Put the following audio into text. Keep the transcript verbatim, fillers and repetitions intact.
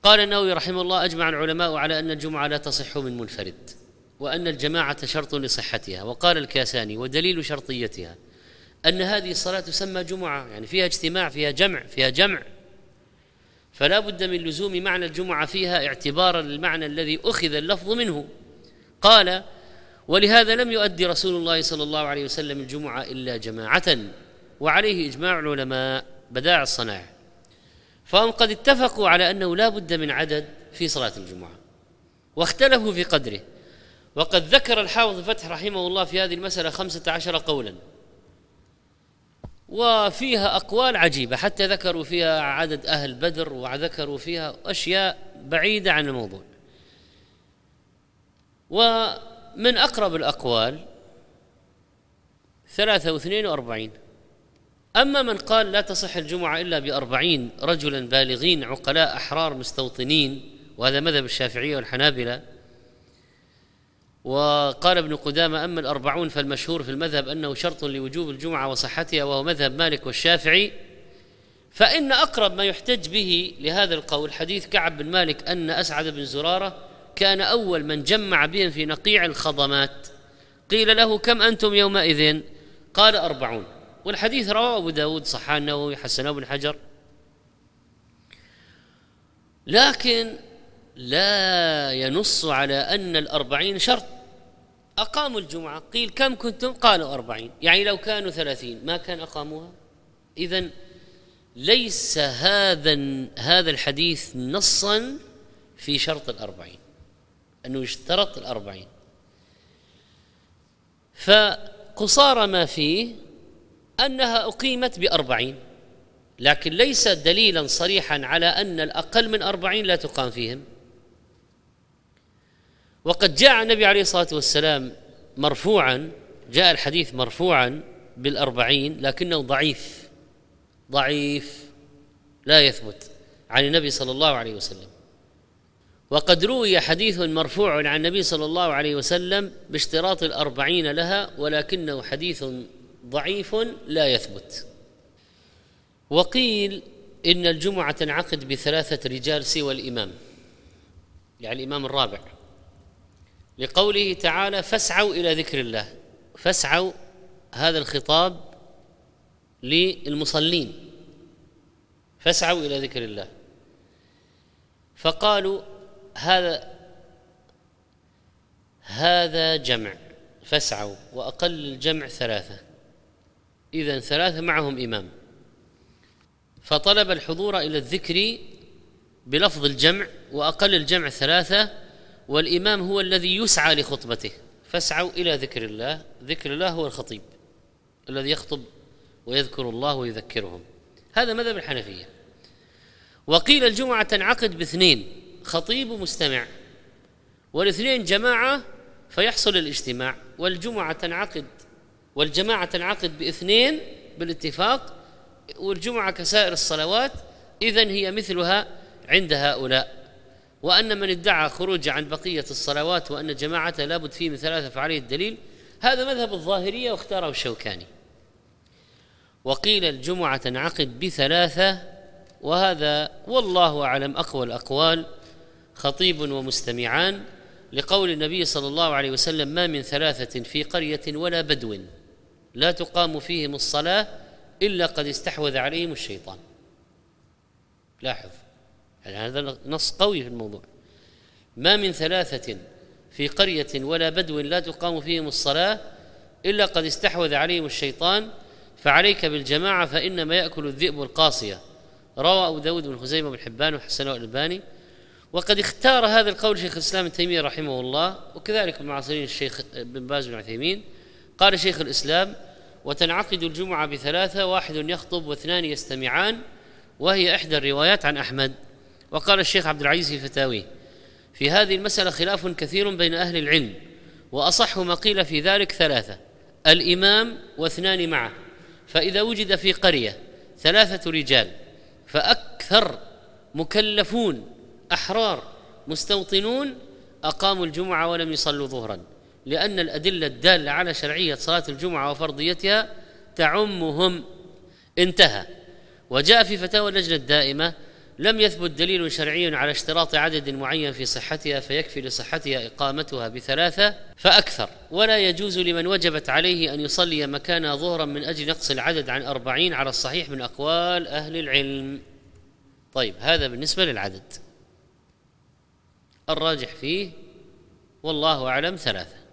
قال النووي رحمه الله: أجمع العلماء على أن الجمعة لا تصح من منفرد، وأن الجماعة شرط لصحتها. وقال الكاساني: ودليل شرطيتها أن هذه الصلاة تسمى جمعة، يعني فيها اجتماع، فيها جمع فيها جمع فلا بد من لزوم معنى الجمعة فيها اعتبارا للمعنى الذي أخذ اللفظ منه. قال: ولهذا لم يؤدي رسول الله صلى الله عليه وسلم الجمعة إلا جماعة، وعليه إجماع العلماء بداع الصنائع، فهم قد اتفقوا على أنه لا بد من عدد في صلاة الجمعة، واختلفوا في قدره. وقد ذكر الحافظ فتح رحمه الله في هذه المسألة خمسة عشر قولا، وفيها أقوال عجيبة، حتى ذكروا فيها عدد أهل بدر، وذكروا فيها أشياء بعيدة عن الموضوع. ومن أقرب الأقوال ثلاثة واثنين وأربعين. أما من قال لا تصح الجمعة إلا بأربعين رجلا بالغين عقلاء أحرار مستوطنين، وهذا مذهب الشافعية والحنابلة. وقال ابن قدامة: أما الأربعون فالمشهور في المذهب أنه شرط لوجوب الجمعة وصحتها، وهو مذهب مالك والشافعي. فإن أقرب ما يحتج به لهذا القول حديث كعب بن مالك أن أسعد بن زرارة كان أول من جمع بهم في نقيع الخضمات، قيل له: كم أنتم يومئذ؟ قال: أربعون. والحديث رواه أبو داود، صححه النووي، حسنه ابن حجر. لكن لا ينص على أن الأربعين شرط. أقاموا الجمعة، قيل: كم كنتم؟ قالوا: أربعين. يعني لو كانوا ثلاثين ما كان أقاموها. إذن ليس هذا هذا الحديث نصا في شرط الأربعين، أنه يشترط الأربعين. فقصار ما فيه أنها أقيمت بأربعين، لكن ليس دليلا صريحا على أن الأقل من أربعين لا تقام فيهم. وقد جاء النبي عليه الصلاة والسلام مرفوعا، جاء الحديث مرفوعا بالأربعين، لكنه ضعيف ضعيف لا يثبت عن النبي صلى الله عليه وسلم. وقد روي حديث مرفوع عن النبي صلى الله عليه وسلم باشتراط الأربعين لها، ولكنه حديث ضعيف لا يثبت. وقيل إن الجمعة تنعقد بثلاثة رجال سوى الإمام، يعني الإمام الرابع، لقوله تعالى: فاسعوا إلى ذكر الله. فاسعوا هذا الخطاب للمصلين، فاسعوا إلى ذكر الله. فقالوا هذا هذا جمع، فاسعوا، وأقل الجمع ثلاثة، إذن ثلاثة معهم إمام، فطلب الحضور إلى الذكر بلفظ الجمع، وأقل الجمع ثلاثة، والإمام هو الذي يسعى لخطبته. فاسعوا إلى ذكر الله، ذكر الله هو الخطيب الذي يخطب ويذكر الله ويذكرهم. هذا مذهب الحنفية. وقيل الجمعة تنعقد باثنين، خطيب ومستمع، والاثنين جماعة فيحصل الاجتماع. والجمعة تنعقد والجماعة تنعقد باثنين بالاتفاق، والجمعة كسائر الصلوات، إذن هي مثلها عند هؤلاء. وأن من ادعى خروج عن بقية الصلوات وأن الجماعة لابد فيه من ثلاثة فعليه الدليل، هذا مذهب الظاهرية واختاره الشوكاني. وقيل الجمعة تنعقد بثلاثة، وهذا والله أعلم أقوى الأقوال، خطيب ومستمعان، لقول النبي صلى الله عليه وسلم: ما من ثلاثة في قرية ولا بدو لا تقام فيهم الصلاة إلا قد استحوذ عليهم الشيطان. لاحظ، يعني هذا نص قوي في الموضوع. ما من ثلاثة في قرية ولا بدو لا تقام فيهم الصلاة إلا قد استحوذ عليهم الشيطان، فعليك بالجماعة فإنما يأكل الذئب القاصية. روى أبو داود بن خزيمة بن حبان وحسنه الألباني. وقد اختار هذا القول شيخ الإسلام ابن تيمية رحمه الله، وكذلك المعاصرين الشيخ بن باز بن عثيمين. قال شيخ الإسلام: وتنعقد الجمعة بثلاثة، واحد يخطب واثنان يستمعان، وهي إحدى الروايات عن أحمد. وقال الشيخ عبد العزيز في فتاويه: في هذه المسألة خلاف كثير بين أهل العلم، وأصح ما قيل في ذلك ثلاثة: الإمام واثنان معه. فإذا وجد في قرية ثلاثة رجال فأكثر مكلفون أحرار مستوطنون أقاموا الجمعة ولم يصلوا ظهرا، لأن الأدلة الدالة على شرعية صلاة الجمعة وفرضيتها تعمهم. انتهى. وجاء في فتاوى اللجنة الدائمة لم يثبت دليل شرعي على اشتراط عدد معين في صحتها فيكفي لصحتها إقامتها بثلاثة فأكثر، ولا يجوز لمن وجبت عليه أن يصلي مكانها ظهرا من أجل نقص العدد عن أربعين على الصحيح من أقوال أهل العلم. طيب، هذا بالنسبة للعدد. الراجح فيه والله أعلم ثلاثة.